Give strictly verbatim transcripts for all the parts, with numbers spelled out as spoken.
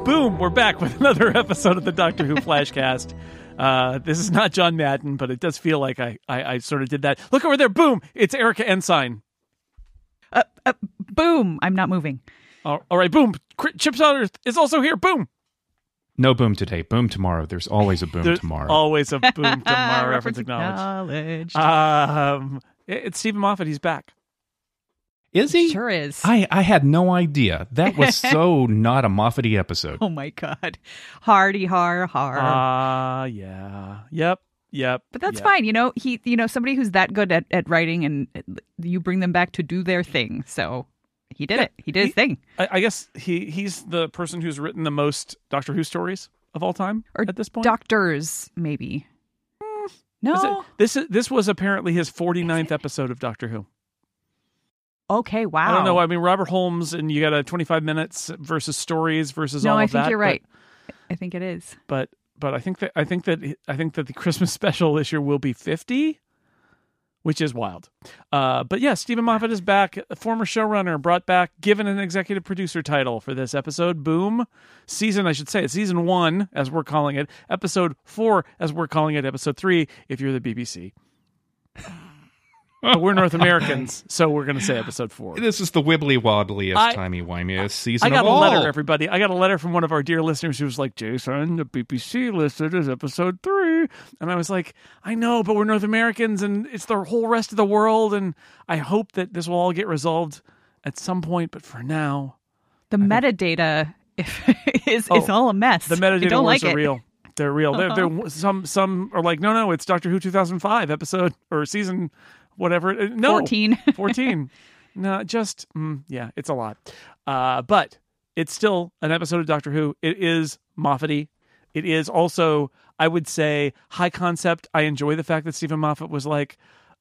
Boom, we're back with another episode of the Doctor Who Flashcast. Uh, this is not John Madden, but it does feel like I, I, I sort of did that. Look over there, boom! It's Erica Ensign. Uh, uh, boom! I'm not moving. All, all right, boom! Chip Saunders is also here, boom! No boom today, boom tomorrow. There's always a boom There's tomorrow. Always a boom tomorrow. Reference acknowledged. Um, it's Stephen Moffat. He's back. Is he? Sure is. I, I had no idea. That was so not a Moffat-y episode. Oh my god. Hardy har har. Ah, uh, yeah. Yep. Yep. But that's yep. fine. You know, he you know, somebody who's that good at, at writing, and you bring them back to do their thing. So he did yeah, it. He did he, his thing. I, I guess he he's the person who's written the most Doctor Who stories of all time or at this point. Doctors, maybe. Mm, no. Is it, this is this was apparently his forty-ninth episode of Doctor Who. Okay, wow. I don't know. I mean, Robert Holmes, and you got a twenty-five minutes versus stories versus no, all I of that. No, I think you're but, right. I think it is. But but I think that I think that I think that the Christmas special this year will be fifty, which is wild. Uh, but yeah, Stephen Moffat is back, a former showrunner, brought back, given an executive producer title for this episode. Boom, season I should say it's season one as we're calling it, episode four as we're calling it, episode three if you're the B B C. But we're North Americans, so we're going to say episode four. This is the wibbly-wobblyest, timey-wimeyest season I got of all. a letter, everybody. I got a letter from one of our dear listeners who was like, Jason, the B B C listed as episode three. And I was like, I know, but we're North Americans, and it's the whole rest of the world, and I hope that this will all get resolved at some point, but for now... The I metadata if, is, oh, is all a mess. The metadata don't words like are it. real. They're real. Uh-huh. They're, they're, some, some are like, no, no, it's Doctor Who two thousand five episode, or season... Whatever. No. fourteen. fourteen. No, just, mm, yeah, it's a lot. Uh, but it's still an episode of Doctor Who. It is Moffat-y. It is also, I would say, high concept. I enjoy the fact that Stephen Moffat was like,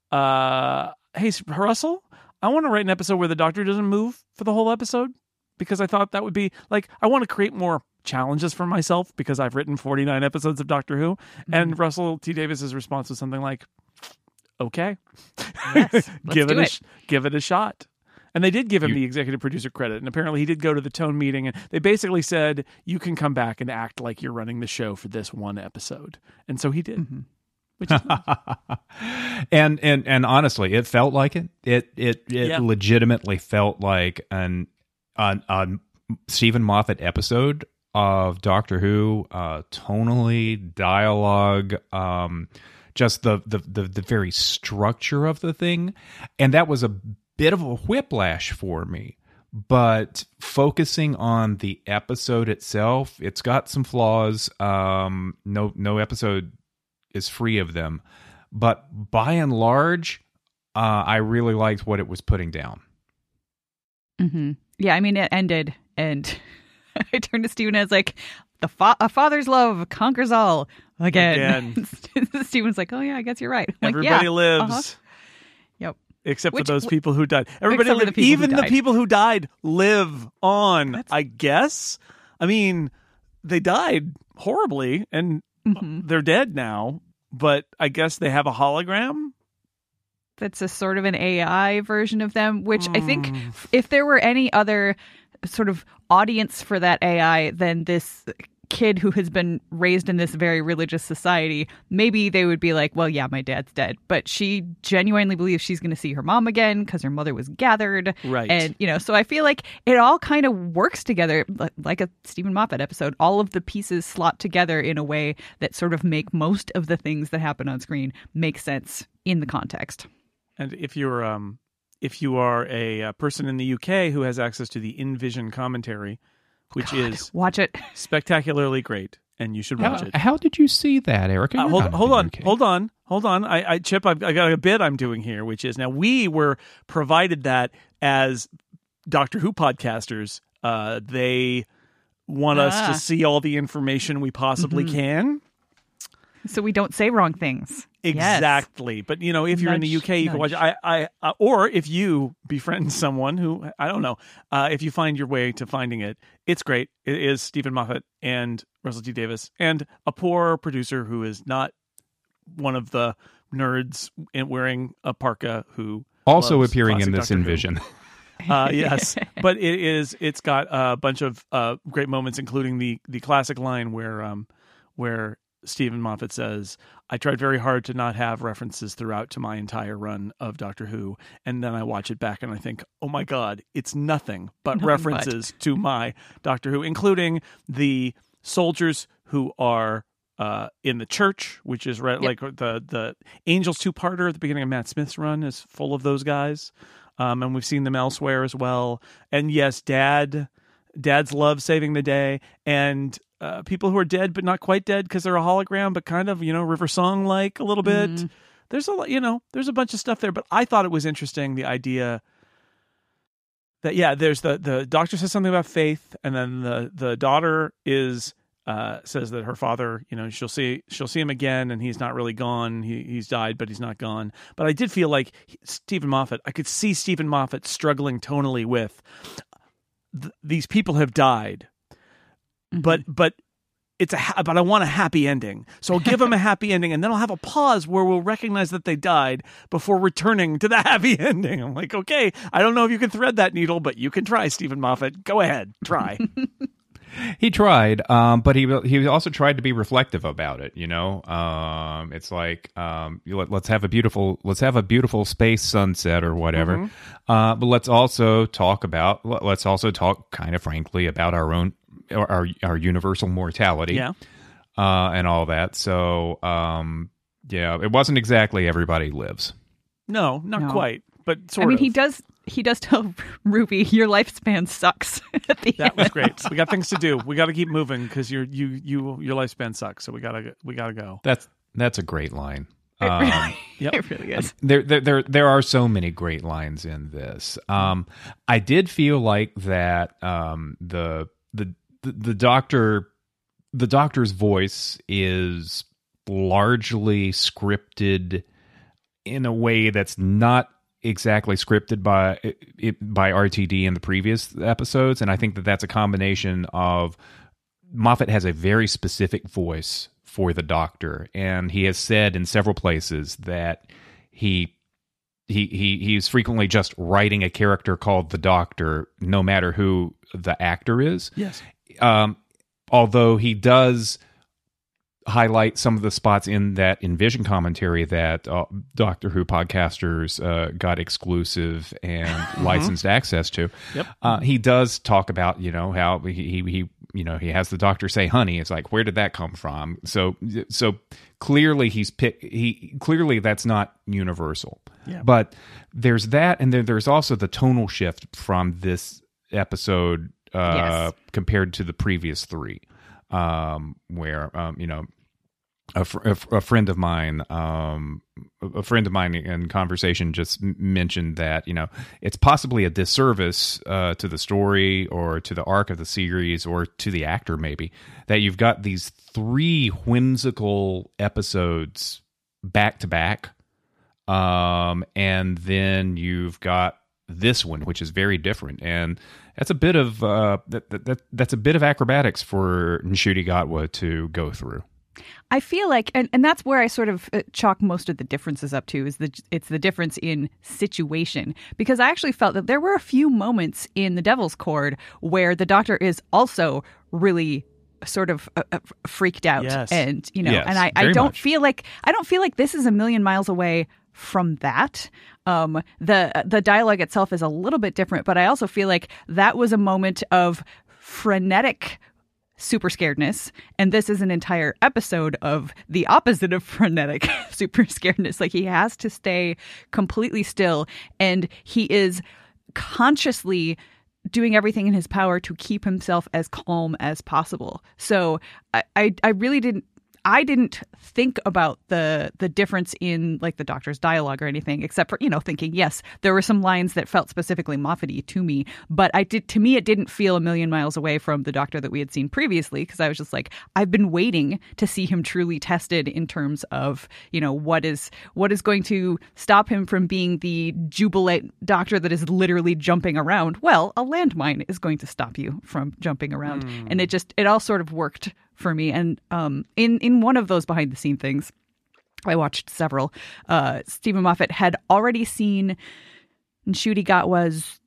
uh, hey, Russell, I want to write an episode where the Doctor doesn't move for the whole episode. Because I thought that would be, like, I want to create more challenges for myself because I've written forty-nine episodes of Doctor Who. Mm-hmm. And Russell T. Davis's response was something like, okay, yes, give it, it. a sh- give it a shot. And they did give him you, the executive producer credit. And apparently he did go to the Tone meeting, and they basically said, you can come back and act like you're running the show for this one episode. And so he did. Mm-hmm. Which is nice. and, and, and honestly, it felt like it. It, it, it yeah. legitimately felt like an, an, a Stephen Moffat episode of Doctor Who, uh, tonally, dialogue, um, just the, the the the very structure of the thing. And that was a bit of a whiplash for me. But focusing on the episode itself, it's got some flaws. Um, no no episode is free of them. But by and large, uh, I really liked what it was putting down. Mm-hmm. Yeah, I mean, it ended, and I turned to Stephen and I was like, the fa- a father's love conquers all. Again. Again. Steven's like, oh yeah, I guess you're right. I'm Everybody like, yeah, lives. uh-huh. Yep. Except Which, for those people who died. Everybody except for lives. the people Even who the died. people who died live on, That's- I guess. I mean, they died horribly, and Mm-hmm. they're dead now, but I guess they have a hologram? That's a sort of an A I version of them, which Mm. I think if there were any other sort of audience for that A I than this kid who has been raised in this very religious society, maybe they would be like, well, yeah, my dad's dead. But she genuinely believes she's going to see her mom again because her mother was gathered. Right. And, you know, so I feel like it all kind of works together like a Stephen Moffat episode. All of the pieces slot together in a way that sort of make most of the things that happen on screen make sense in the context. And if you're um, if you are a, uh person in the U K who has access to the InVision commentary, which God, is watch it. spectacularly great, and you should watch How, it. how did you see that, Erica? Uh, You're hold not hold in the on, U K. hold on, hold on. I, I Chip, I've, I got a bit I'm doing here, which is now we were provided that as Doctor Who podcasters. Uh, they want us Ah. to see all the information we possibly Mm-hmm. can. So we don't say wrong things. Exactly. Yes. But, you know, if you're in the U Nudge, K, you can watch nudge. I, I, uh, or if you befriend someone who, I don't know, uh, if you find your way to finding it, it's great. It is Stephen Moffat and Russell T. Davies and a poor producer who is not one of the nerds in wearing a parka who Also loves appearing in classic this Doctor Who. InVision. Uh, yes, but it is. It's got a bunch of uh, great moments, including the the classic line where um, where Stephen Moffat says, "I tried very hard to not have references throughout to my entire run of Doctor Who," and then I watch it back and I think, "Oh my God, it's nothing but Nothing references to my Doctor Who, including the soldiers who are." Uh, in the church, which is re- yep. like the the Angels two-parter at the beginning of Matt Smith's run is full of those guys, um, and we've seen them elsewhere as well. And yes, Dad, Dads love saving the day, and uh, people who are dead but not quite dead because they're a hologram, but kind of you know River Song like a little bit. Mm. There's a you know there's a bunch of stuff there, but I thought it was interesting the idea that yeah, there's the the doctor says something about faith, and then the the daughter is. Uh, says that her father, you know, she'll see she'll see him again, and he's not really gone. He he's died, but he's not gone. But I did feel like he, Stephen Moffat. I could see Stephen Moffat struggling tonally with th- these people have died, mm-hmm. but but it's a ha- but I want a happy ending. So I'll give them a happy ending, and then I'll have a pause where we'll recognize that they died before returning to the happy ending. I'm like, okay, I don't know if you can thread that needle, but you can try, Stephen Moffat. Go ahead, try. He tried, um, but he he also tried to be reflective about it. You know, um, it's like um, let, let's have a beautiful let's have a beautiful space sunset or whatever. Mm-hmm. Uh, but let's also talk about let's also talk kind of frankly about our own our our universal mortality, yeah, uh, and all that. So um, yeah, it wasn't exactly everybody lives. No, not no. quite, but sort I mean, of. he does. He does tell Ruby, "Your lifespan sucks." At the that end. was great. We got things to do. We got to keep moving because your you you your lifespan sucks. So we gotta we gotta go. That's that's a great line. It really, um, yep. it really is. There, there there there are so many great lines in this. Um, I did feel like that um, the, the the the doctor the doctor's voice is largely scripted in a way that's not exactly scripted by it, by R T D in the previous episodes, and I think that that's a combination of Moffat has a very specific voice for the Doctor, and he has said in several places that he he he he's frequently just writing a character called the Doctor, no matter who the actor is. Yes. Um, although he does highlight some of the spots in that Envision commentary that uh, Doctor Who podcasters uh, got exclusive and mm-hmm. licensed access to. Yep. Uh, he does talk about, you know, how he, he, he, you know, he has the Doctor say honey. It's like, where did that come from? So, so clearly he's pick, he clearly that's not universal, yeah. But there's that. And then there's also the tonal shift from this episode uh, yes. compared to the previous three. Um, where, um, you know, a, fr- a, fr- a friend of mine, um, a friend of mine in conversation just m- mentioned that, you know, it's possibly a disservice uh, to the story or to the arc of the series or to the actor maybe that you've got these three whimsical episodes back to back. Um, and then you've got this one, which is very different. And that's a bit of uh, that, that that's a bit of acrobatics for Ncuti Gatwa to go through. I feel like, and, and that's where I sort of chalk most of the differences up to, is the it's the difference in situation. Because I actually felt that there were a few moments in The Devil's Cord where the Doctor is also really sort of uh, uh, freaked out, yes. and you know, yes, and I, I don't much. feel like I don't feel like this is a million miles away from that. Um, the the dialogue itself is a little bit different, but I also feel like that was a moment of frenetic super scaredness, and this is an entire episode of the opposite of frenetic super scaredness. Like, he has to stay completely still, and he is consciously doing everything in his power to keep himself as calm as possible. So I, I, I really didn't I didn't think about the the difference in like the Doctor's dialogue or anything, except for, you know, thinking, yes, there were some lines that felt specifically Moffat-y to me, but I did to me it didn't feel a million miles away from the Doctor that we had seen previously, because I was just like, I've been waiting to see him truly tested in terms of, you know, what is what is going to stop him from being the jubilant Doctor that is literally jumping around. Well, a landmine is going to stop you from jumping around. Mm. And it just it all sort of worked for me. And um, in, in one of those behind the scene things, I watched several, uh, Stephen Moffat had already seen Ncuti Gatwa's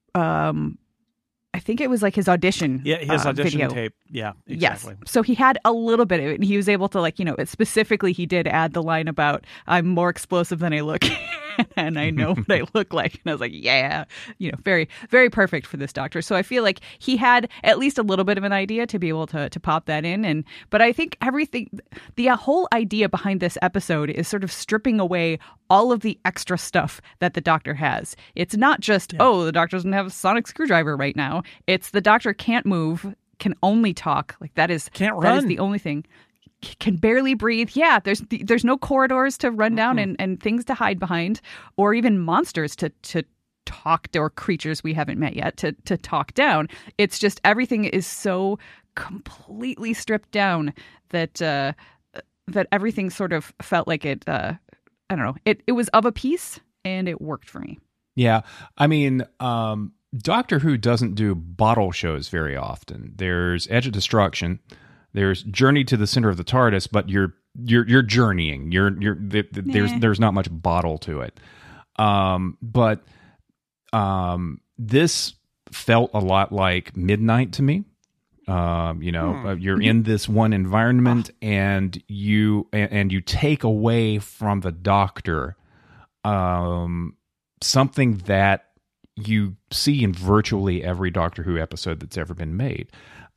um, I think it was like his audition. Yeah, his uh, audition video. tape. Yeah, exactly. Yes. So he had a little bit of it, and he was able to, like, you know, specifically he did add the line about, I'm more explosive than I look. And I know what I look like. And I was like, yeah, you know, very, very perfect for this doctor. So I feel like he had at least a little bit of an idea to be able to to pop that in. And but I think everything, the whole idea behind this episode is sort of stripping away all of the extra stuff that the doctor has. It's not just, yeah. oh, the doctor doesn't have a sonic screwdriver right now. It's the doctor can't move, can only talk. Like that is can't run. That is the only thing. Can barely breathe. Yeah, there's there's no corridors to run down and, and things to hide behind, or even monsters to to talk to, or creatures we haven't met yet to to talk down. It's just everything is so completely stripped down that uh, that everything sort of felt like it. Uh, I don't know. It it was of a piece, and it worked for me. Yeah, I mean, um, Doctor Who doesn't do bottle shows very often. There's Edge of Destruction. There's Journey to the Center of the TARDIS, but you're you're you're journeying. You're you're th- th- nah. there's there's not much bottle to it. Um, but um, this felt a lot like Midnight to me. Um, you know, hmm. uh, you're in this one environment, and you and, and you take away from the Doctor um, something that you see in virtually every Doctor Who episode that's ever been made.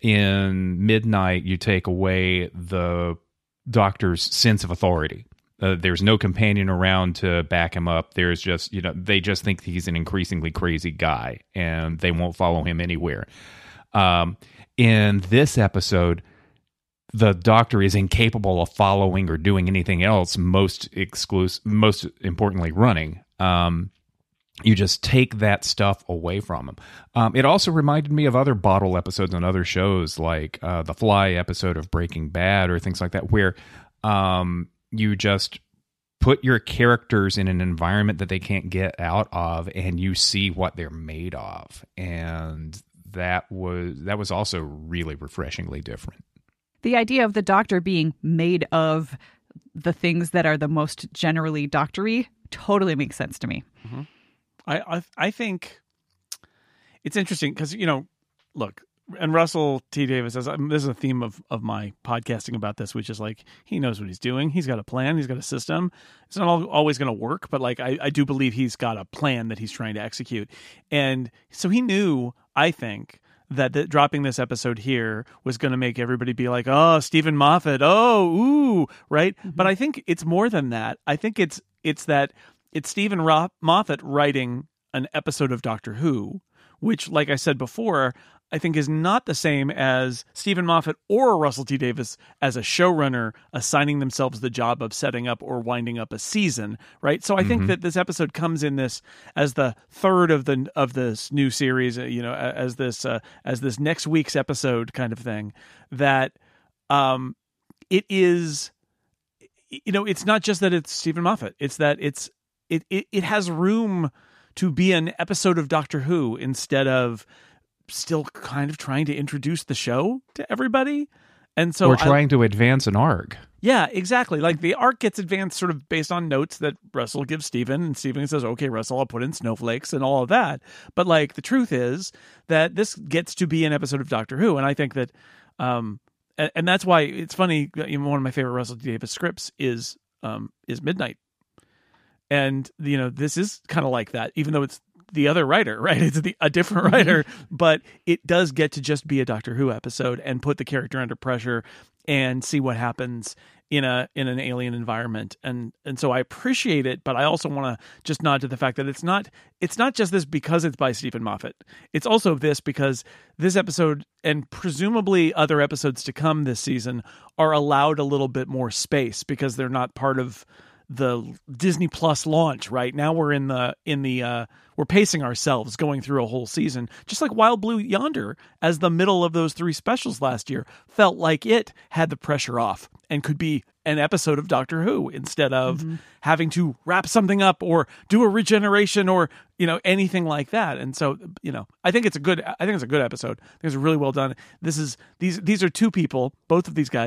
In Midnight, you take away the Doctor's sense of authority. Uh, there's no companion around to back him up. There's just, you know, they just think he's an increasingly crazy guy, and they won't follow him anywhere. Um, in this episode, the Doctor is incapable of following or doing anything else, most exclusive, most importantly, running. Um, You just take that stuff away from him. Um, it also reminded me of other bottle episodes on other shows, like uh, the Fly episode of Breaking Bad or things like that, where um, you just put your characters in an environment that they can't get out of, and you see what they're made of. And that was that was also really refreshingly different. The idea of the Doctor being made of the things that are the most generally doctory totally makes sense to me. Mm-hmm. I, I I think it's interesting because, you know, look, and Russell T. Davies says, this is a theme of, of my podcasting about this, which is like, he knows what he's doing. He's got a plan. He's got a system. It's not all, always going to work, but like, I, I do believe he's got a plan that he's trying to execute. And so he knew, I think, that the, dropping this episode here was going to make everybody be like, oh, Stephen Moffat. Oh, ooh, right. Mm-hmm. But I think it's more than that. I think it's, it's that it's Stephen Ro- Moffat writing an episode of Doctor Who, which, like I said before, I think is not the same as Stephen Moffat or Russell T. Davies as a showrunner assigning themselves the job of setting up or winding up a season, right? So I mm-hmm. think that this episode comes in this as the third of the of this new series, you know, as this uh, as this next week's episode kind of thing. That um, it is, you know, it's not just that it's Stephen Moffat; it's that it's It, it it has room to be an episode of Doctor Who instead of still kind of trying to introduce the show to everybody. And so we're trying I, to advance an arc. Yeah, exactly. Like the arc gets advanced sort of based on notes that Russell gives Stephen, and Stephen says, okay, Russell, I'll put in snowflakes and all of that. But like the truth is that this gets to be an episode of Doctor Who. And I think that, um, and, and that's why it's funny. You know, one of my favorite Russell T. Davies scripts is, um, is Midnight. And, you know, this is kind of like that, even though it's the other writer, right? It's the, a different writer, but it does get to just be a Doctor Who episode and put the character under pressure and see what happens in a in an alien environment. And and so I appreciate it, but I also want to just nod to the fact that it's not it's not just this because it's by Stephen Moffat. It's also this because this episode, and presumably other episodes to come this season, are allowed a little bit more space because they're not part of the Disney Plus launch. Right now we're in the in the uh we're pacing ourselves going through a whole season, just like Wild Blue Yonder, as the middle of those three specials last year felt like it had the pressure off and could be an episode of Doctor Who instead of mm-hmm. having to wrap something up or do a regeneration or, you know, anything like that. And so, you know, I think it's a good I think it's a good episode. I think it's really well done. This is these these are two people, both of these guys,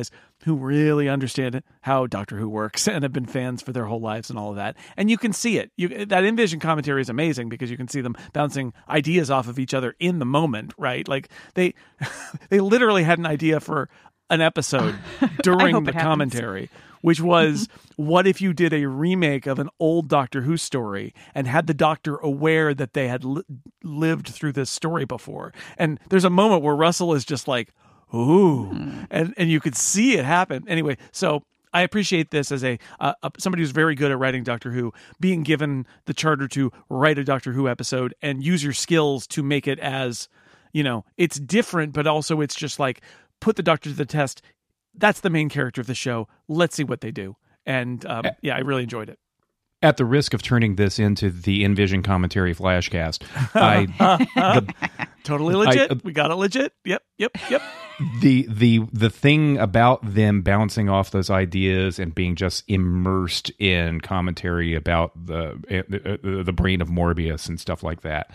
who really understand how Doctor Who works and have been fans for their whole lives and all of that. And you can see it. You, that in-vision commentary is amazing because you can see them bouncing ideas off of each other in the moment, right? Like they they literally had an idea for an episode during the commentary, which was, what if you did a remake of an old Doctor Who story and had the Doctor aware that they had li- lived through this story before? And there's a moment where Russell is just like, ooh, mm. and, and you could see it happen. Anyway, so I appreciate this as a, uh, a somebody who's very good at writing Doctor Who, being given the charter to write a Doctor Who episode and use your skills to make it as, you know, it's different, but also it's just like, put the Doctor to the test. That's the main character of the show. Let's see what they do. And um, yeah, I really enjoyed it. At the risk of turning this into the in-vision commentary flashcast, I the, totally legit. I, uh, we got it legit. Yep, yep, yep. The the the thing about them bouncing off those ideas and being just immersed in commentary about the the, the brain of Morbius and stuff like that.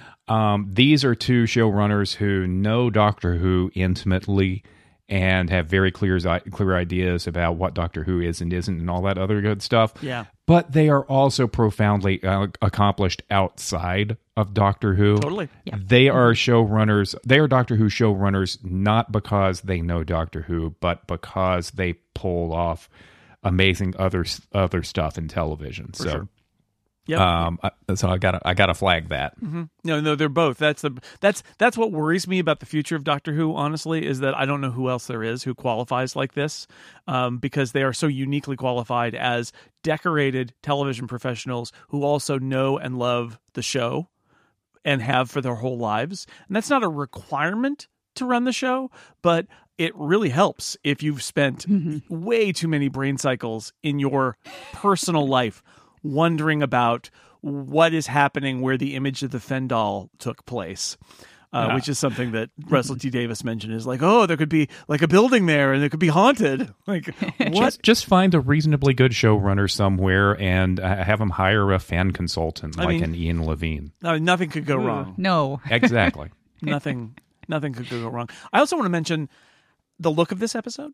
Um, these are two showrunners who know Doctor Who intimately and have very clear clear ideas about what Doctor Who is and isn't and all that other good stuff. Yeah. But they are also profoundly uh, accomplished outside of Doctor Who. Totally. Yeah. They are showrunners. They are Doctor Who showrunners not because they know Doctor Who, but because they pull off amazing other other stuff in television. For so. Sure. Yep. Um, so I gotta, I gotta flag that. Mm-hmm. No, no, they're both. That's the, that's, that's what worries me about the future of Doctor Who, honestly, is that I don't know who else there is who qualifies like this, um, because they are so uniquely qualified as decorated television professionals who also know and love the show and have for their whole lives. And that's not a requirement to run the show, but it really helps if you've spent mm-hmm. way too many brain cycles in your personal life wondering about what is happening where the image of the Fendal took place, uh, yeah. which is something that Russell T. Davies mentioned, is like, oh, there could be like a building there and it could be haunted. Like, what? Just, just find a reasonably good showrunner somewhere and uh, have them hire a fan consultant I like mean, an Ian Levine. No, nothing could go wrong. No. Exactly. nothing, nothing could go wrong. I also want to mention the look of this episode.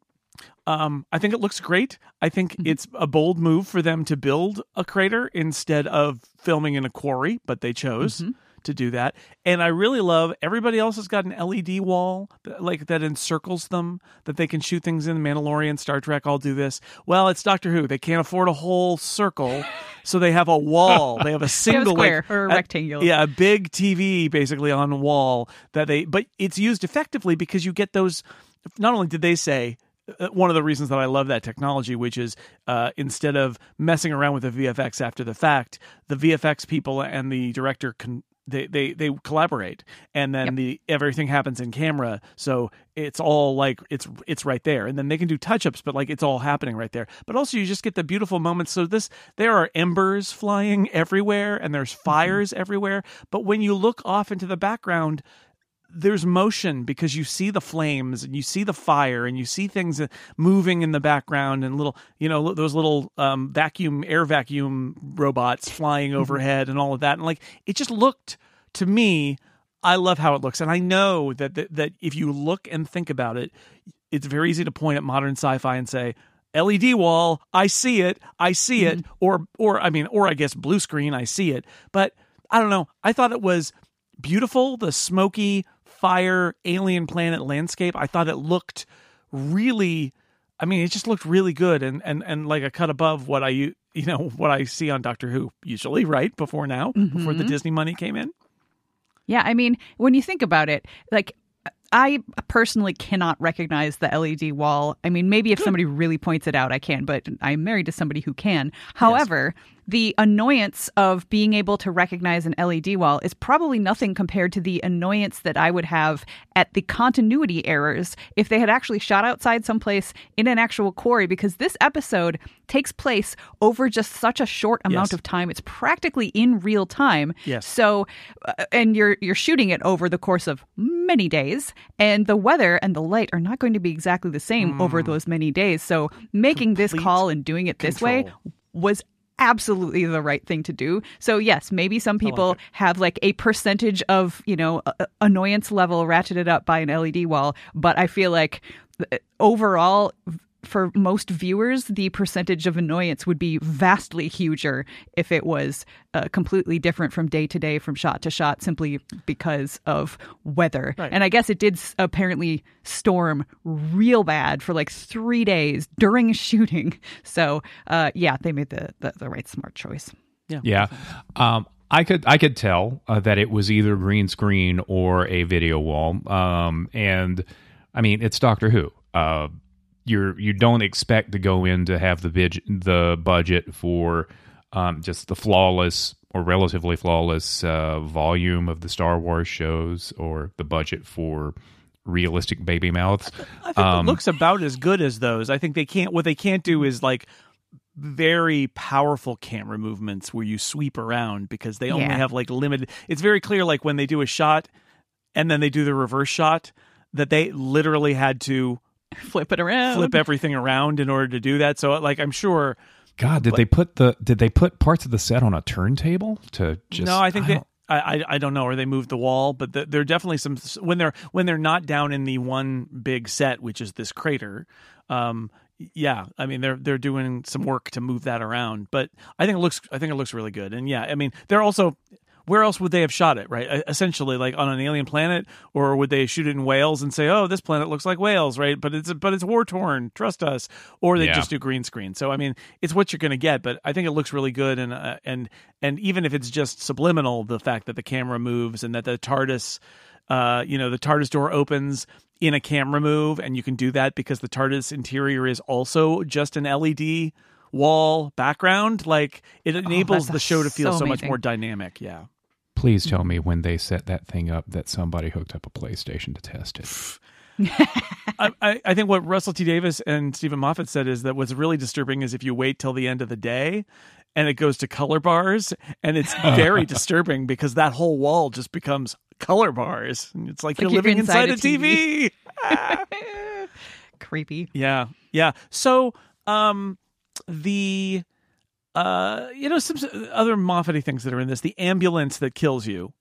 Um, I think it looks great. I think mm-hmm. it's a bold move for them to build a crater instead of filming in a quarry, but they chose mm-hmm. to do that. And I really love everybody else has got an L E D wall that, like that encircles them, that they can shoot things in. Mandalorian, Star Trek all do this. Well, it's Doctor Who. They can't afford a whole circle, so they have a wall. They have a single they have a square like, or a a, rectangle. Yeah, a big T V basically on a wall that they. But it's used effectively because you get those. Not only did they say. One of the reasons that I love that technology, which is uh, instead of messing around with the V F X after the fact, the V F X people and the director can they they, they collaborate, and then yep. the everything happens in camera, so it's all like it's it's right there, and then they can do touch ups, but like it's all happening right there. But also you just get the beautiful moments. So this there are embers flying everywhere, and there's fires mm-hmm. everywhere. But when you look off into the background, there's motion because you see the flames and you see the fire and you see things moving in the background and little, you know, those little um, vacuum, air vacuum robots flying overhead and all of that. And like, it just looked to me, I love how it looks. And I know that, that, that if you look and think about it, it's very easy to point at modern sci-fi and say, L E D wall, I see it, I see it. Mm-hmm. Or, or, I mean, or I guess blue screen, I see it. But I don't know. I thought it was beautiful, the smoky, fire alien planet landscape. I thought it looked really, I mean, it just looked really good and and and like a cut above what I you know what I see on Doctor Who usually, right? Before now, mm-hmm. before the Disney money came in. Yeah, I mean, when you think about it, like I personally cannot recognize the L E D wall. I mean, maybe if Good. somebody really points it out, I can, but I'm married to somebody who can. However, yes. the annoyance of being able to recognize an L E D wall is probably nothing compared to the annoyance that I would have at the continuity errors if they had actually shot outside someplace in an actual quarry, because this episode takes place over just such a short amount yes. of time. It's practically in real time. Yes. So, uh, and you're you're shooting it over the course of many days, and the weather and the light are not going to be exactly the same mm. over those many days. So making Complete this call and doing it this control. way was absolutely the right thing to do. So yes, maybe some people like have like a percentage of, you know, uh, annoyance level ratcheted up by an L E D wall, but I feel like overall, for most viewers, the percentage of annoyance would be vastly huger if it was uh, completely different from day to day, from shot to shot, simply because of weather. Right. And I guess it did s- apparently storm real bad for like three days during shooting. So, uh, yeah, they made the, the, the right smart choice. Yeah. Yeah. Um, I could I could tell uh, that it was either green screen or a video wall. Um, and I mean, it's Doctor Who. Uh, you're you don't expect to go in to have the bid- the budget for um, just the flawless or relatively flawless uh, volume of the Star Wars shows, or the budget for realistic baby mouths. I think Um, it looks about as good as those. I think they can't. What they can't do is like very powerful camera movements where you sweep around, because they only Yeah. have like limited. It's very clear, like when they do a shot and then they do the reverse shot, that they literally had to Flip it around. flip everything around in order to do that. So, like, I'm sure. God, did they put the did they put parts of the set on a turntable to just? no, I think they. don't- I, I I don't know, or they moved the wall, but the, there are definitely some when they're when they're not down in the one big set, which is this crater. Um, yeah, I mean they're they're doing some work to move that around, but I think it looks I think it looks really good. And yeah, I mean they're also. Where else would they have shot it, right? Essentially, like on an alien planet, or would they shoot it in Wales and say, "Oh, this planet looks like Wales," right? But it's but it's war torn. Trust us. Or they Yeah. just do green screen. So I mean, it's what you're going to get. But I think it looks really good, and uh, and and even if it's just subliminal, the fact that the camera moves and that the TARDIS, uh, you know, the TARDIS door opens in a camera move, and you can do that because the TARDIS interior is also just an L E D wall background. Like it enables that's the show to feel so so much amazing. more dynamic. Yeah. Please tell me when they set that thing up that somebody hooked up a PlayStation to test it. I, I I think what Russell T Davis and Stephen Moffat said is that what's really disturbing is if you wait till the end of the day and it goes to color bars, and it's very disturbing because that whole wall just becomes color bars. And it's like It's you're like you're living inside, inside a a T V. Creepy. Yeah. Yeah. So um the uh you know some other Moffat-y things that are in this, the ambulance that kills you.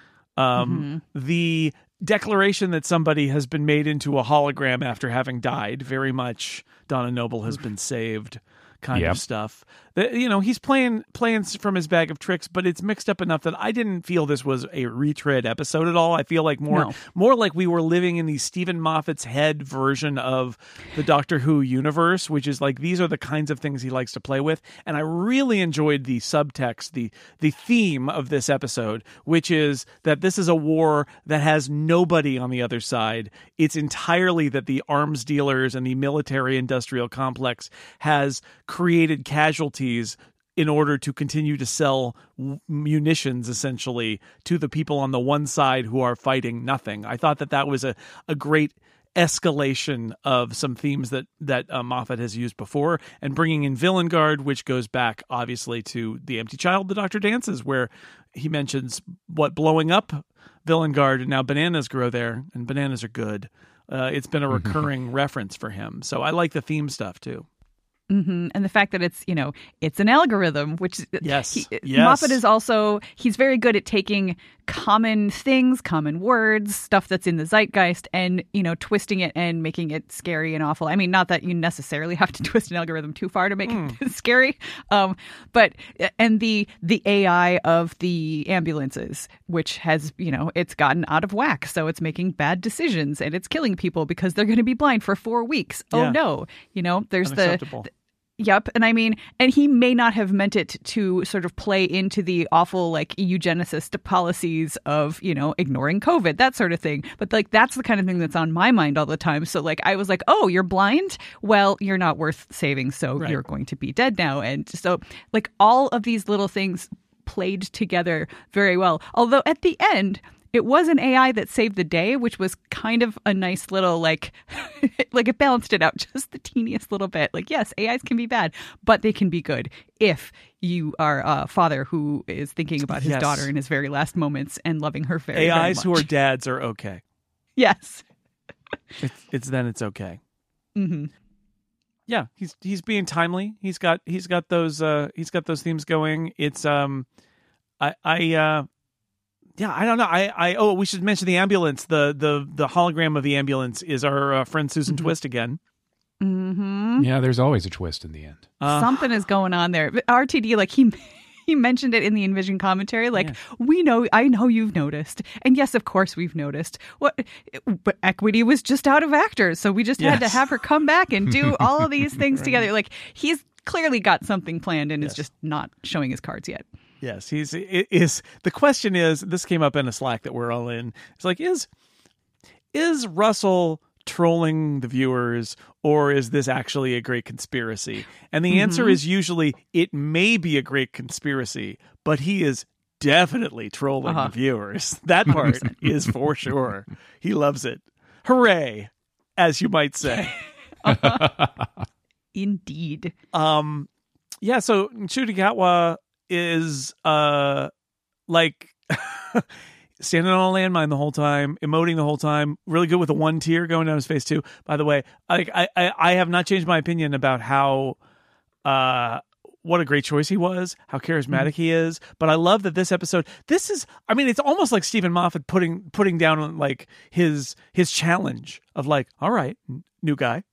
Um the declaration that somebody has been made into a hologram after having died, very much Donna Noble has been saved kind Yep. of stuff. That, you know, he's playing playing from his bag of tricks, but it's mixed up enough that I didn't feel this was a retread episode at all. I feel like more No. more like we were living in the Stephen Moffat's head version of the Doctor Who universe, which is like these are the kinds of things he likes to play with. And I really enjoyed the subtext, the the theme of this episode, which is that this is a war that has nobody on the other side. It's entirely that the arms dealers and the military industrial complex has created casualties in order to continue to sell w- munitions, essentially, to the people on the one side who are fighting nothing. I thought that that was a, a great escalation of some themes that that uh, Moffat has used before, and bringing in Villain Guard, which goes back obviously to The Empty Child, The Doctor Dances, where he mentions what blowing up Villain Guard, and now bananas grow there, and bananas are good. Uh, it's been a recurring reference for him, so I like the theme stuff too. hmm And the fact that it's, you know, it's an algorithm, which Yes, he, yes. Moffat is also, he's very good at taking common things, common words, stuff that's in the zeitgeist, and, you know, twisting it and making it scary and awful. I mean, not that you necessarily have to twist an algorithm too far to make Mm. it scary. Um, but, and the, the A I of the ambulances, which has, you know, it's gotten out of whack. So it's making bad decisions and it's killing people because they're going to be blind for four weeks. Yeah. Oh no. You know, there's the, Unacceptable. Yep. And I mean, and he may not have meant it to sort of play into the awful, like, eugenicist policies of, you know, ignoring COVID, that sort of thing. But, like, that's the kind of thing that's on my mind all the time. So, like, I was like, oh, you're blind? Well, you're not worth saving. So Right. you're going to be dead now. And so, like, all of these little things played together very well. Although at the end, it was an A I that saved the day, which was kind of a nice little, like, like it balanced it out just the teeniest little bit. Like, yes, A Is can be bad, but they can be good if you are a father who is thinking about his Yes. daughter in his very last moments and loving her very, A very Is much. who are dads are okay. Yes. It's, it's then it's okay. hmm Yeah, he's he's being timely. He's got he's got those uh he's got those themes going. It's um I I uh yeah, I don't know. I I oh, we should mention the ambulance. The the the hologram of the ambulance is our uh, friend Susan Mhm. Twist again. Mm-hmm. Yeah, there's always a twist in the end. Uh, Something is going on there. But R T D, like he he mentioned it in the Envision commentary. Like Yeah. we know, I know you've noticed, and yes, of course we've noticed. What? But Equity was just out of actors, so we just had to Yes. have her come back and do all of these things together. Like he's clearly got something planned and Yes. is just not showing his cards yet. Yes, he's it is the question is this came up in a Slack that we're all in. It's like is is Russell trolling the viewers or is this actually a great conspiracy? And the answer is usually it may be a great conspiracy, but he is definitely trolling Uh-huh. the viewers. That part is for sure. He loves it. Hooray, as you might say. Indeed. Um, yeah. So Chudigatwa is uh like standing on a landmine the whole time, emoting the whole time. Really good with a one tear going down his face too. By the way, like I, I, I have not changed my opinion about how uh what a great choice he was, how charismatic he is. But I love that this episode. This is, I mean, it's almost like Stephen Moffat putting putting down like his his challenge of like, all right, n- new guy.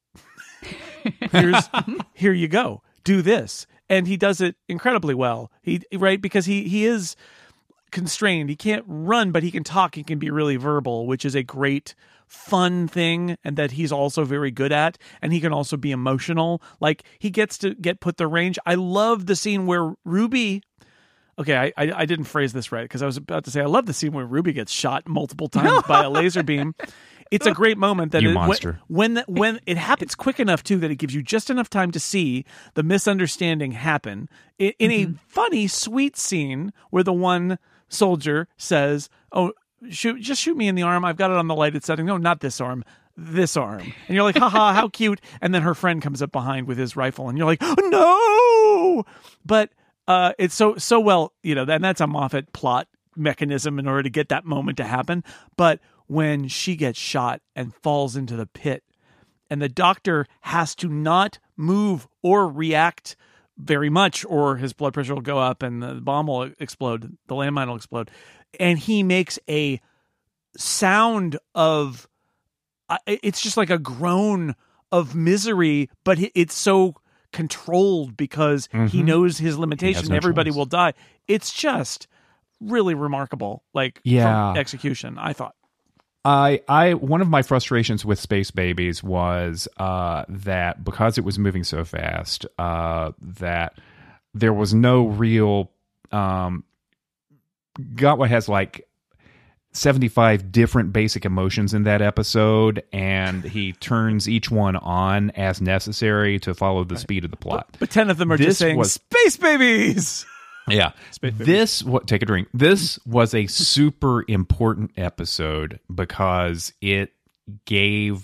Here's here you go. Do this. And he does it incredibly well. He right because he he is constrained. He can't run, but he can talk. He can be really verbal, which is a great fun thing and that he's also very good at. And he can also be emotional. Like he gets to get put the range. I love the scene where Ruby Okay, I, I I didn't phrase this right because I was about to say I love the scene where Ruby gets shot multiple times by a laser beam. It's a great moment that You it, monster. when when, when it happens quick enough too that it gives you just enough time to see the misunderstanding happen in, in a funny, sweet scene where the one soldier says, "Oh, shoot! Just shoot me in the arm. I've got it on the lighted setting. No, not this arm." This arm, and you're like, haha, how cute. And then her friend comes up behind with his rifle, and you're like, oh, no. But uh, it's so so well, you know, and that's a Moffat plot mechanism in order to get that moment to happen. But when she gets shot and falls into the pit, and the doctor has to not move or react very much, or his blood pressure will go up, and the bomb will explode, the landmine will explode, and he makes a sound of. It's just like a groan of misery, but it's so controlled because mm-hmm. he knows his limitation. No Everybody choice. Will die. It's just really remarkable, like yeah. from execution, I thought. I, I, one of my frustrations with Space Babies was uh, that because it was moving so fast, uh, that there was no real. Um, Gatwa has like seventy-five different basic emotions in that episode, and he turns each one on as necessary to follow the right. speed of the plot. But, but ten of them are this just saying was, Space Babies! Yeah. Space Babies. This, what, take a drink. This was a super important episode because it gave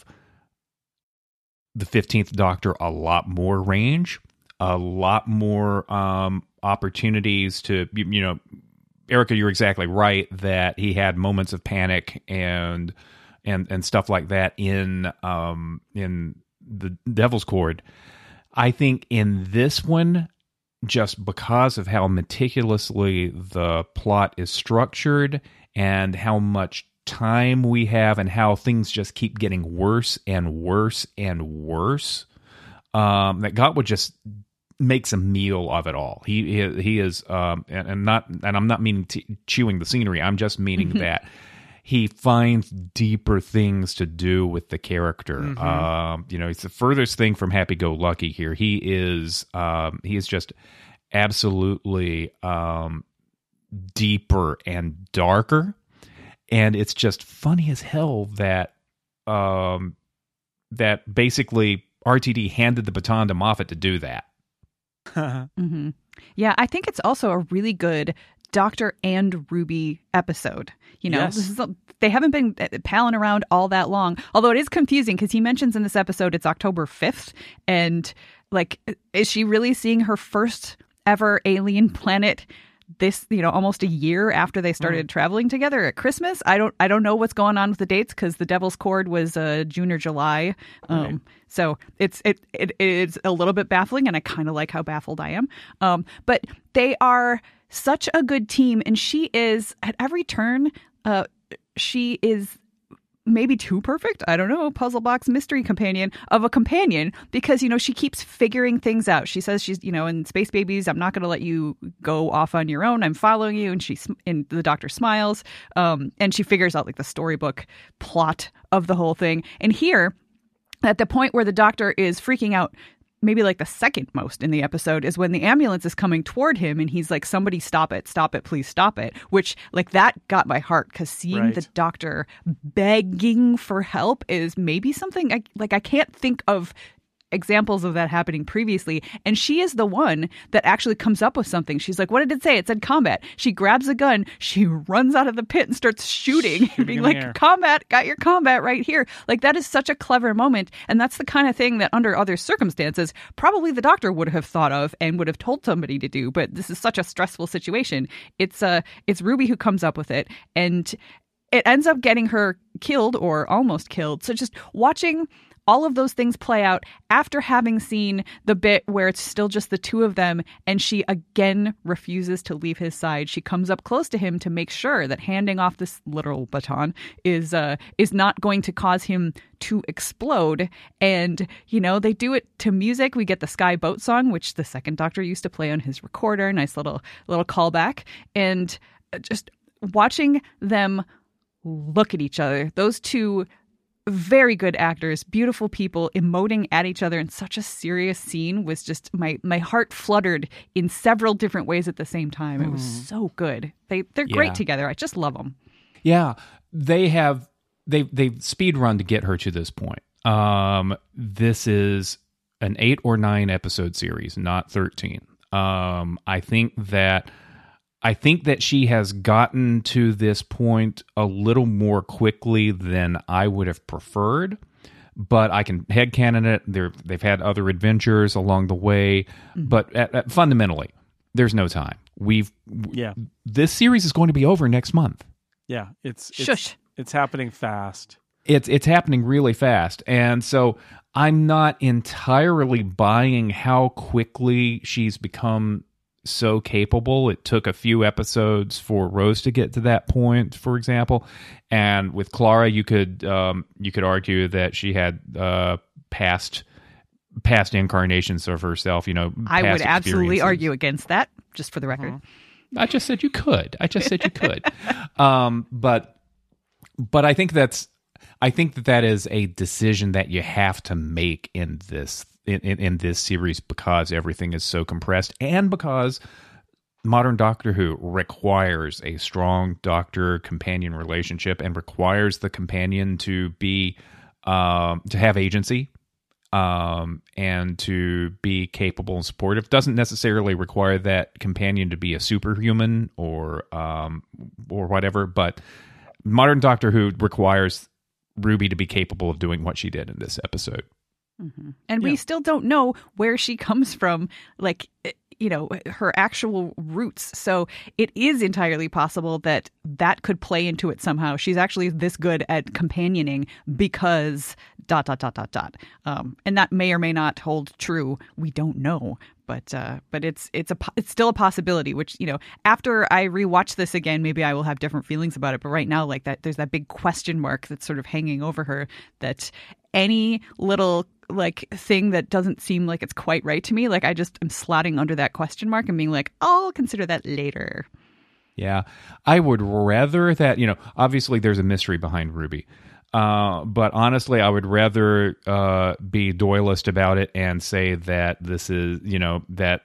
the fifteenth Doctor a lot more range, a lot more um, opportunities to, you, you know, Erica, you're exactly right that he had moments of panic and and and stuff like that in um in the Devil's Cord. I think in this one, just because of how meticulously the plot is structured and how much time we have and how things just keep getting worse and worse and worse, um, that Gatwa just makes a meal of it all. He he, he is, um, and, and not, and I'm not meaning t- chewing the scenery. I'm just meaning that he finds deeper things to do with the character. Mm-hmm. Um, you know, it's the furthest thing from happy-go-lucky here. He is, um, he is just absolutely um, deeper and darker, and it's just funny as hell that um, that basically R T D handed the baton to Moffat to do that. mm-hmm. Yeah, I think it's also a really good Doctor and Ruby episode. You know, yes. this is a, they haven't been palling around all that long. Although it is confusing because he mentions in this episode it's October fifth, and like, is she really seeing her first ever alien planet this, you know, almost a year after they started mm. traveling together at Christmas? I don't, I don't know what's going on with the dates because the Devil's Cord was uh, June or July. Um, right. So it's it, it it's a little bit baffling, and I kind of like how baffled I am. Um, but they are such a good team, and she is at every turn. Uh, she is maybe too perfect, I don't know, puzzle box mystery companion of a companion, because, you know, she keeps figuring things out. She says she's, you know, in Space Babies, I'm not going to let you go off on your own. I'm following you. And she, and the doctor smiles, um, and she figures out like the storybook plot of the whole thing. And here, at the point where the doctor is freaking out, maybe like the second most in the episode, is when the ambulance is coming toward him and he's like, somebody stop it, stop it, please stop it. Which, like, that got my heart, because seeing Right. the doctor begging for help is maybe something I, like I can't think of examples of that happening previously. And she is the one that actually comes up with something. She's like, what did it say? It said combat. She grabs a gun, she runs out of the pit and starts shooting, Shooting being in the like, air. combat, got your combat right here. Like, that is such a clever moment. And that's the kind of thing that under other circumstances, probably the doctor would have thought of and would have told somebody to do. But this is such a stressful situation. It's uh, it's Ruby who comes up with it. And it ends up getting her killed or almost killed. So just watching all of those things play out after having seen the bit where it's still just the two of them and she again refuses to leave his side. She comes up close to him to make sure that handing off this literal baton is uh, is not going to cause him to explode. And, you know, they do it to music. We get the Sky Boat song, which the second Doctor used to play on his recorder. Nice little little callback. And just watching them look at each other, those two very good actors, beautiful people emoting at each other in such a serious scene, was just, my my heart fluttered in several different ways at the same time. It was so good. They they're great Yeah. together. I just love them. Yeah, they have they they've speed run to get her to this point. Um, this is an eight or nine episode series, not thirteen. Um, I think that I think that she has gotten to this point a little more quickly than I would have preferred. But I can headcanon it. They're, they've had other adventures along the way, mm-hmm. but at, at, fundamentally, there's no time. We've Yeah. This series is going to be over next month. Yeah, it's it's, Shush. it's happening fast. It's it's happening really fast, and so I'm not entirely buying how quickly she's become so capable. It took a few episodes for Rose to get to that point, for example, and with Clara, you could um, you could argue that she had uh, past past incarnations of herself. You know, I would past absolutely experiences. argue against that, just for the record. Uh-huh. I just said you could. I just said you could. Um, but but I think that's I think that that is a decision that you have to make in this in, in, in this series, because everything is so compressed, and because modern Doctor Who requires a strong doctor companion relationship and requires the companion to be um, to have agency. Um, and to be capable and supportive. Doesn't necessarily require that companion to be a superhuman or um, or whatever, but modern Doctor Who requires Ruby to be capable of doing what she did in this episode. Mm-hmm. And Yeah. we still don't know where she comes from, like, you know, her actual roots. So it is entirely possible that that could play into it somehow. She's actually this good at companioning because dot, dot, dot, dot, dot. Um, and that may or may not hold true. We don't know. But uh, but it's it's a po- it's still a possibility. Which, you know, after I rewatch this again, maybe I will have different feelings about it. But right now, like, that, there's that big question mark that's sort of hanging over her. That any little like thing that doesn't seem like it's quite right to me, like, I just am slotting under that question mark and being like, I'll consider that later. Yeah, I would rather that, you know, obviously there's a mystery behind Ruby. Uh, but honestly, I would rather uh, be Doyleist about it and say that this is, you know, that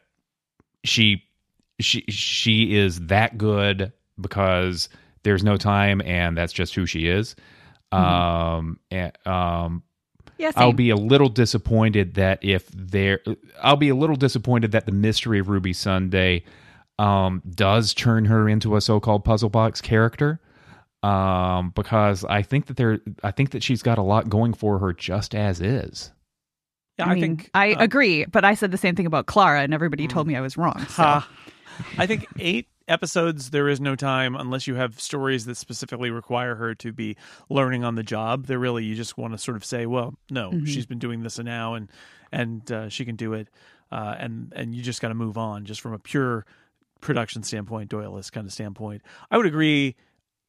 she she she is that good because there's no time and that's just who she is. Mm-hmm. Um, and, um, yeah, I'll be a little disappointed that if there, I'll be a little disappointed that the mystery of Ruby Sunday um, does turn her into a so-called puzzle box character. Um, because I think that there, I think that she's got a lot going for her just as is. Yeah, I, I, mean, think I uh, agree, but I said the same thing about Clara, and everybody told me I was wrong. So. Ha. I think eight episodes, there is no time unless you have stories that specifically require her to be learning on the job. They're really, you just want to sort of say, well, no, Mm-hmm. she's been doing this now, and and uh, she can do it, uh, and and you just got to move on, just from a pure production standpoint, Doyleist kind of standpoint. I would agree.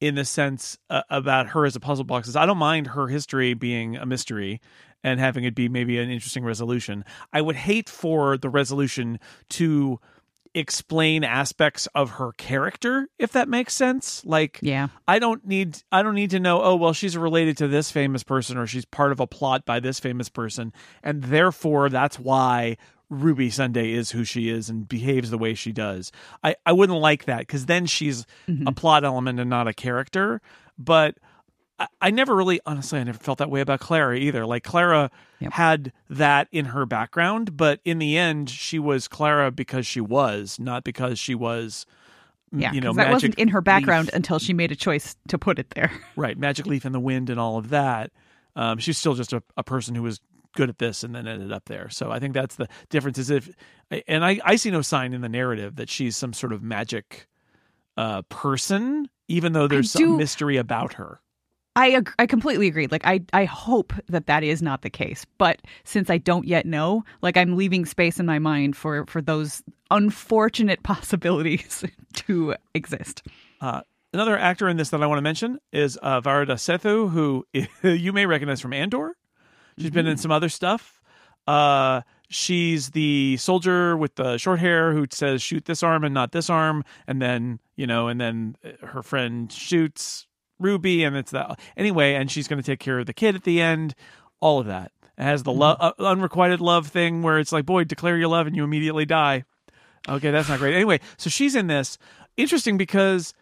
in the sense uh, about her as a puzzle box is I don't mind her history being a mystery and having it be maybe an interesting resolution. I would hate for the resolution to explain aspects of her character, if that makes sense. Like, yeah, I don't need I don't need to know, oh, well, she's related to this famous person or she's part of a plot by this famous person, and therefore that's why Ruby Sunday is who she is and behaves the way she does. I, I wouldn't like that, because then she's mm-hmm. a plot element and not a character. But I, I never really, honestly, I never felt that way about Clara either. Like, Clara yep. had that in her background, but in the end, she was Clara because she was, not because she was, yeah, you know, that wasn't in her background leaf. Until she made a choice to put it there. Right, Magic Leaf in the Wind and all of that. Um, she's still just a, a person who was good at this and then ended up there. So I think that's the difference. Is if, and I, I see no sign in the narrative that she's some sort of magic uh, person, even though there's I some do, mystery about her. I ag- I completely agree. Like, I, I hope that that is not the case. But since I don't yet know, like, I'm leaving space in my mind for, for those unfortunate possibilities to exist. Uh, another actor in this that I want to mention is uh, Varda Sethu, who you may recognize from Andor. She's mm-hmm. been in some other stuff. Uh, she's the soldier with the short hair who says, shoot this arm and not this arm. And then, you know, and then her friend shoots Ruby, and it's that. Anyway, and she's going to take care of the kid at the end. All of that. It has the mm-hmm. lo- uh, unrequited love thing where it's like, boy, declare your love and you immediately die. Okay, that's not great. Anyway, so she's in this. Interesting because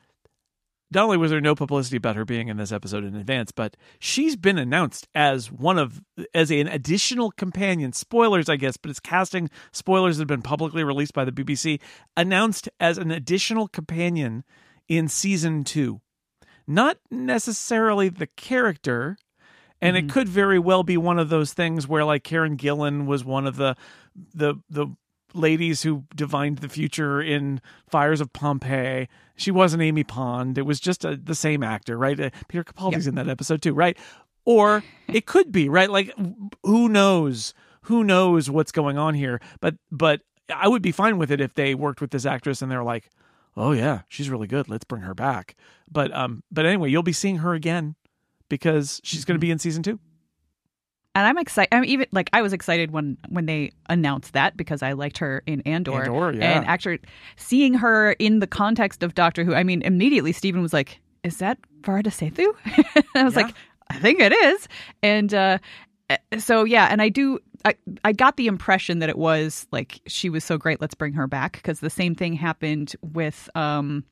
not only was there no publicity about her being in this episode in advance, but she's been announced as one of, as an additional companion. Spoilers, I guess, but it's casting spoilers that have been publicly released by the B B C, announced as an additional companion in season two. Not necessarily the character, and mm-hmm. it could very well be one of those things where, like, Karen Gillan was one of the the the ladies who divined the future in Fires of Pompeii. She wasn't Amy Pond. It was just a, the same actor, right? Uh, Peter Capaldi's yep. in that episode too, right? Or it could be, right? Like, who knows? Who knows what's going on here? But but I would be fine with it if they worked with this actress and they're like, oh yeah, she's really good. Let's bring her back. But um, but anyway, you'll be seeing her again because she's going to be in season two. And I'm excited. I'm even like I was excited when when they announced that because I liked her in Andor. Andor, yeah. And actually seeing her in the context of Doctor Who, I mean, immediately Stephen was like, "Is that Varda Sethu?" I was yeah. like, "I think it is." And uh, so yeah, and I do. I, I got the impression that it was like she was so great. Let's bring her back, because the same thing happened with um,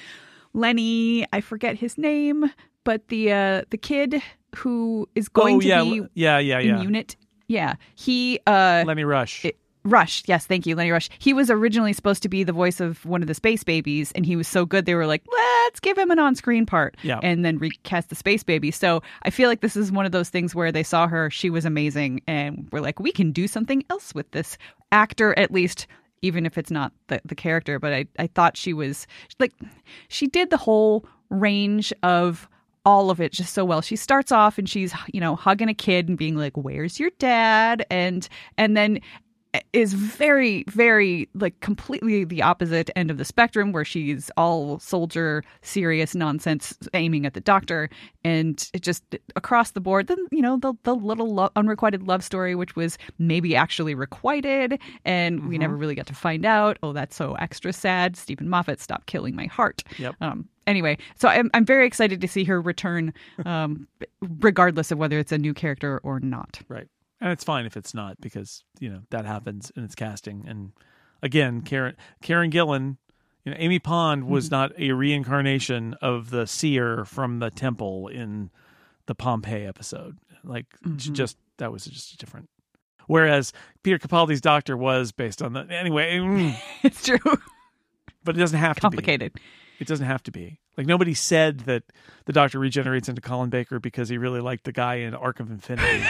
Lenny. I forget his name, but the uh, the kid who is going oh, to yeah, be yeah, yeah, in yeah. unit. Yeah, he uh, Lenny Rush. It, Rush, yes, thank you, Lenny Rush. He was originally supposed to be the voice of one of the Space Babies, and he was so good they were like, let's give him an on-screen part, yeah. and then recast the Space Baby. So I feel like this is one of those things where they saw her, she was amazing, and we're like, we can do something else with this actor, at least, even if it's not the, the character. But I, I thought she was, like, she did the whole range of all of it just so well. She starts off and she's, you know, hugging a kid and being like, where's your dad? And and then is very, very, like, completely the opposite end of the spectrum, where she's all soldier, serious nonsense aiming at the Doctor. And it just across the board, then, you know, the, the little lo- unrequited love story, which was maybe actually requited, and mm-hmm. we never really got to find out. Oh, that's so extra sad. Stephen Moffat, stop killing my heart. Yep. Um, anyway, so I'm, I'm very excited to see her return, um, regardless of whether it's a new character or not. Right. And it's fine if it's not, because, you know, that happens in its casting. And again, Karen Karen Gillan, you know, Amy Pond was mm-hmm. not a reincarnation of the seer from the temple in the Pompeii episode. Like, mm-hmm. just that was just a different. Whereas Peter Capaldi's Doctor was based on the anyway. Mm, it's true, but it doesn't have to complicated. be. It doesn't have to be. Like, nobody said that the Doctor regenerates into Colin Baker because he really liked the guy in Arc of Infinity.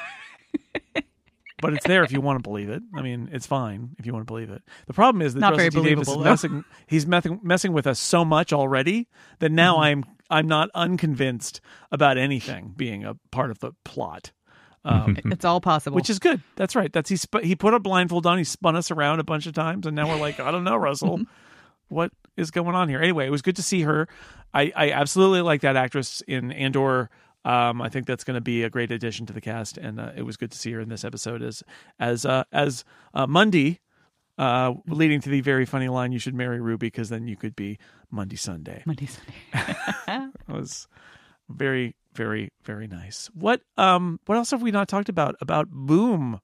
But it's there if you want to believe it. I mean, it's fine if you want to believe it. The problem is that Not Russell very T Davies is messing, he's messing, messing with us so much already that now mm-hmm. I'm I'm not unconvinced about anything being a part of the plot. Um, it's all possible, which is good. That's right. That's he. Sp- he put a blindfold on. He spun us around a bunch of times, and now we're like, I don't know, Russell. What is going on here. Anyway, it was good to see her. I, I absolutely like that actress in Andor. Um, I think that's going to be a great addition to the cast, and uh, it was good to see her in this episode as as uh, as uh, Mundy, uh, leading to the very funny line, "You should marry Ruby because then you could be Mundy Sunday." Monday, Sunday. It was very, very, very nice. What um what else have we not talked about about Boom?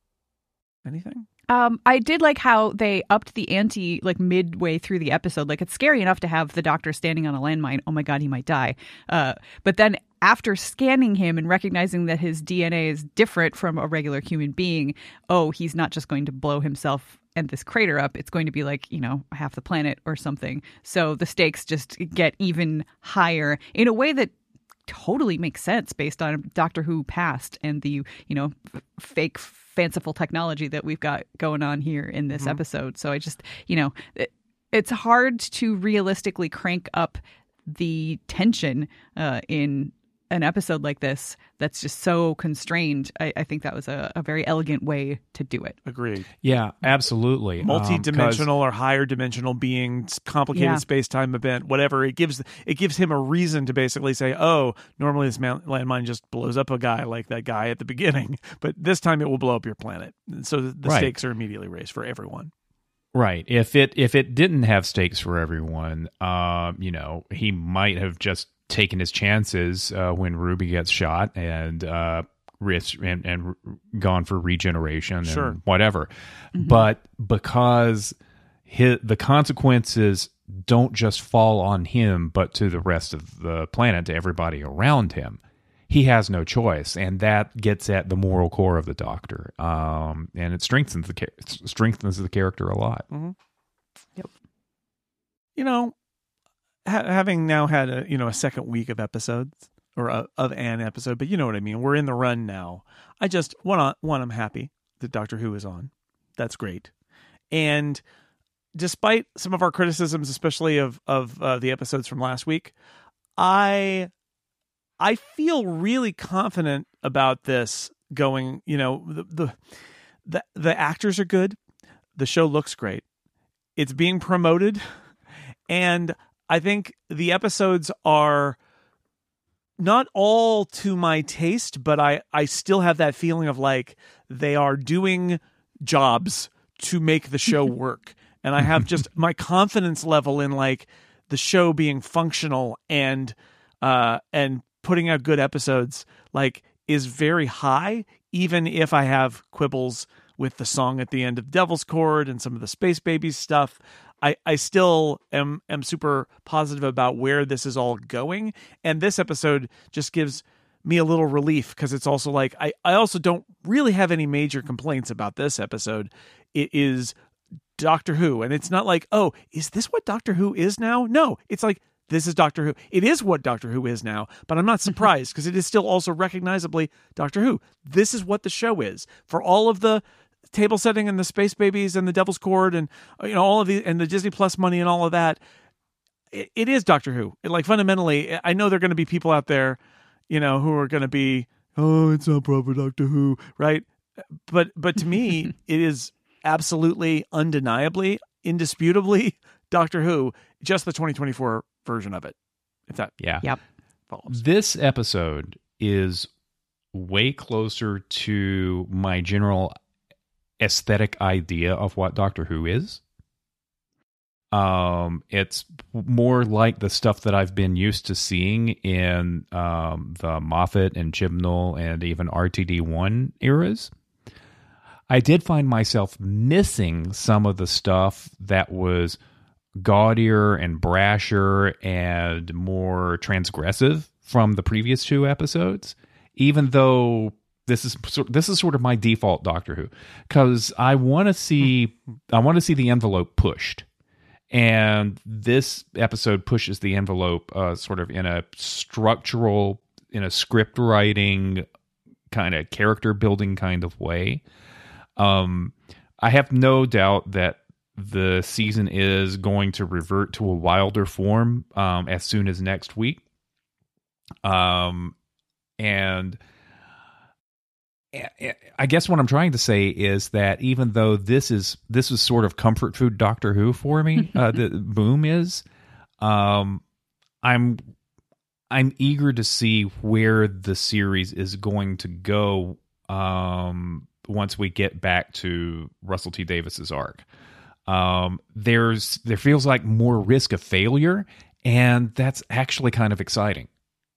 Anything? Um, I did like how they upped the ante like midway through the episode. Like, it's scary enough to have the doctor standing on a landmine. Oh my God, he might die. Uh, but then after scanning him and recognizing that his D N A is different from a regular human being, oh, he's not just going to blow himself and this crater up. It's going to be like, you know, half the planet or something. So the stakes just get even higher in a way that totally makes sense based on Doctor Who past and the, you know, f- fake fanciful technology that we've got going on here in this mm-hmm. episode. So I just, you know, it, it's hard to realistically crank up the tension uh, in an episode like this that's just so constrained. I, I think that was a, a very elegant way to do it. Agreed. Yeah, absolutely. Multi-dimensional Um, or higher dimensional beings, complicated Yeah. space-time event, whatever. It gives it gives him a reason to basically say, oh, normally this man- landmine just blows up a guy like that guy at the beginning, but this time it will blow up your planet. So the, the Right. stakes are immediately raised for everyone. Right. If it if it didn't have stakes for everyone, um, you know, he might have just taken his chances uh, when Ruby gets shot and uh, risk and, and gone for regeneration Sure. and whatever. Mm-hmm. But because his, the consequences don't just fall on him, but to the rest of the planet, to everybody around him, he has no choice, and that gets at the moral core of the Doctor, um, and it strengthens the char- strengthens the character a lot. Mm-hmm. Yep. You know, ha- having now had a you know a second week of episodes or a, of an episode, but you know what I mean. We're in the run now. I just one one I'm happy that Doctor Who is on. That's great, and despite some of our criticisms, especially of of uh, the episodes from last week, I. I feel really confident about this going, you know, the, the the the actors are good. The show looks great. It's being promoted. And I think the episodes are not all to my taste, but I, I still have that feeling of like they are doing jobs to make the show work. And I have just my confidence level in like the show being functional and uh and putting out good episodes like is very high, even if I have quibbles with the song at the end of Devil's Chord and some of the Space Babies stuff. I, I still am am super positive about where this is all going. And this episode just gives me a little relief because it's also like I, I also don't really have any major complaints about this episode. It is Doctor Who. And it's not like, oh, is this what Doctor Who is now? No, it's like, this is Doctor Who. It is what Doctor Who is now, but I'm not surprised because it is still also recognizably Doctor Who. This is what the show is. For all of the table setting and the Space Babies and the Devil's Chord and you know all of the and the Disney Plus money and all of that, it, it is Doctor Who. It, like fundamentally, I know there are going to be people out there, you know, who are going to be, oh, it's not proper Doctor Who, right? But but to me, it is absolutely, undeniably, indisputably Doctor Who. Just the twenty twenty-four version of it, if that Yeah. Yep. follows. This episode is way closer to my general aesthetic idea of what Doctor Who is. Um, it's more like the stuff that I've been used to seeing in um, the Moffat and Chibnall and even R T D one eras. I did find myself missing some of the stuff that was gaudier and brasher and more transgressive from the previous two episodes, even though this is this is sort of my default Doctor Who, because I want to see I want to see the envelope pushed, and this episode pushes the envelope uh, sort of in a structural, in a script writing kind of character building kind of way. Um, I have no doubt that the season is going to revert to a wilder form um, as soon as next week. Um, and I guess what I'm trying to say is that even though this is this is sort of comfort food Doctor Who for me, uh, the Boom is, um, I'm I'm eager to see where the series is going to go um, once we get back to Russell T Davis's arc. Um, there's there feels like more risk of failure, and that's actually kind of exciting.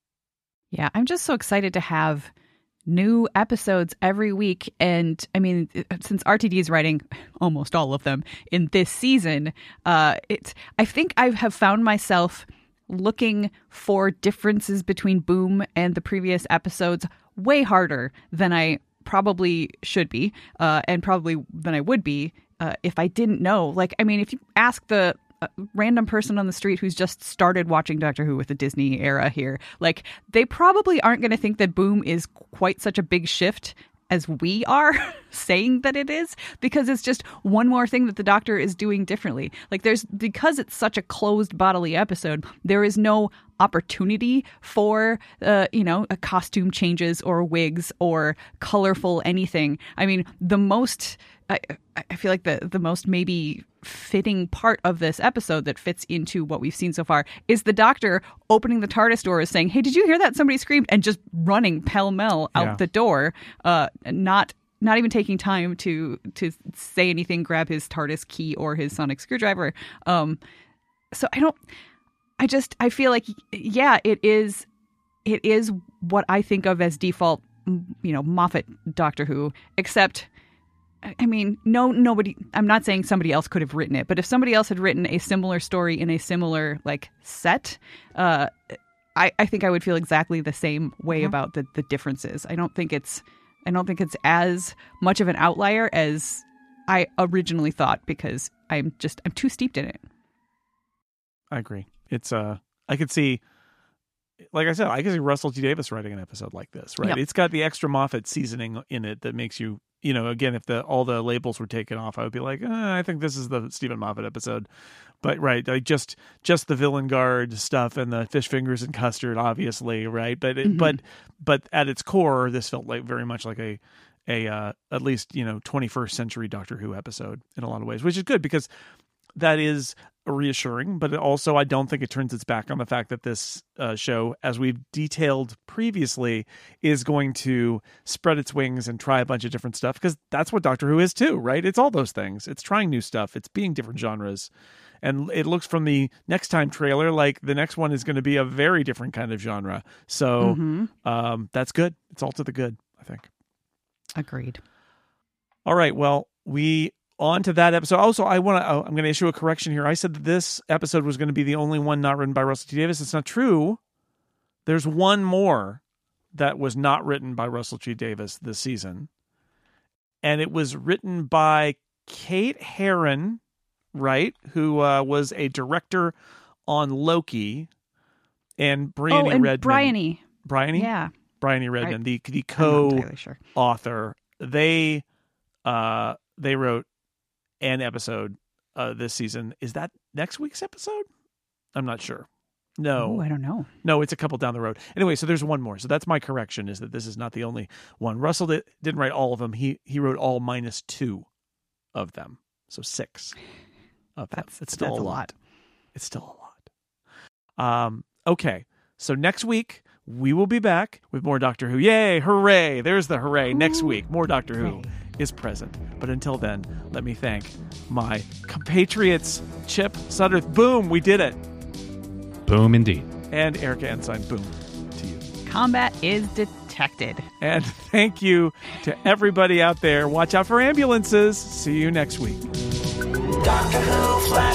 Yeah, I'm just so excited to have new episodes every week. And I mean, since R T D is writing almost all of them in this season, uh, it's I think I have found myself looking for differences between Boom and the previous episodes way harder than I probably should be, uh, and probably than I would be uh, if I didn't know. Like, I mean, if you ask the uh, random person on the street who's just started watching Doctor Who with the Disney era here, like, they probably aren't going to think that Boom is quite such a big shift as we are saying that it is, because it's just one more thing that the Doctor is doing differently. Like, there's, because it's such a closed bodily episode, there is no opportunity for, uh, you know, a costume changes or wigs or colorful anything. I mean, the most, I, I feel like the, the most maybe fitting part of this episode that fits into what we've seen so far is the Doctor opening the TARDIS doors saying, hey, did you hear that? Somebody screamed, and just running pell-mell out Yeah. the door, uh, not not even taking time to to say anything, grab his TARDIS key or his sonic screwdriver. Um, so I don't, I just, I feel like, yeah, it is, it is what I think of as default, you know, Moffat Doctor Who, except, I mean, no, nobody, I'm not saying somebody else could have written it, but if somebody else had written a similar story in a similar, like, set, uh, I, I think I would feel exactly the same way mm-hmm. about the, the differences. I don't think it's, I don't think it's as much of an outlier as I originally thought, because I'm just, I'm too steeped in it. I agree. It's, uh, I could see, like I said, I could see Russell T Davis writing an episode like this, right? Yep. It's got the extra Moffat seasoning in it that makes you, you know, again, if the all the labels were taken off, I would be like, eh, I think this is the Stephen Moffat episode. But right, like just just the villain guard stuff and the fish fingers and custard, obviously, right? But it, mm-hmm. but but at its core, this felt like very much like a a uh, at least, you know, twenty-first century Doctor Who episode in a lot of ways, which is good because that is reassuring. But also, I don't think it turns its back on the fact that this uh, show, as we've detailed previously, is going to spread its wings and try a bunch of different stuff, because that's what Doctor Who is too, right? It's all those things. It's trying new stuff. It's being different genres. And it looks from the Next Time trailer like the next one is going to be a very different kind of genre. So mm-hmm. um, that's good. It's all to the good, I think. Agreed. All right. Well, we on to that episode. Also, I want to. Oh, I'm going to issue a correction here. I said that this episode was going to be the only one not written by Russell T Davis. It's not true. There's one more that was not written by Russell T Davis this season, and it was written by Kate Herron. Right, who uh, was a director on Loki, and Bryony oh, and Redman. Bryony. Bryony? Yeah. Bryony Redman, I, the the co-author. Sure. They uh, they wrote an episode uh, this season. Is that next week's episode? I'm not sure. No. Oh, I don't know. No, it's a couple down the road. Anyway, so there's one more. So that's my correction, is that this is not the only one. Russell did, didn't write all of them. He he wrote all minus two of them. So six. Of that's them. It's still that's a a lot. lot. It's still a lot. Um, okay. So next week we will be back with more Doctor Who. Yay! Hooray! There's the hooray. Ooh. Next week, more Doctor Who is present. But until then, let me thank my compatriots, Chip Sudderth. Boom! We did it. Boom indeed. And Erica Ensign. Boom to you. Combat is detected. And thank you to everybody out there. Watch out for ambulances. See you next week. Doctor Who Flash.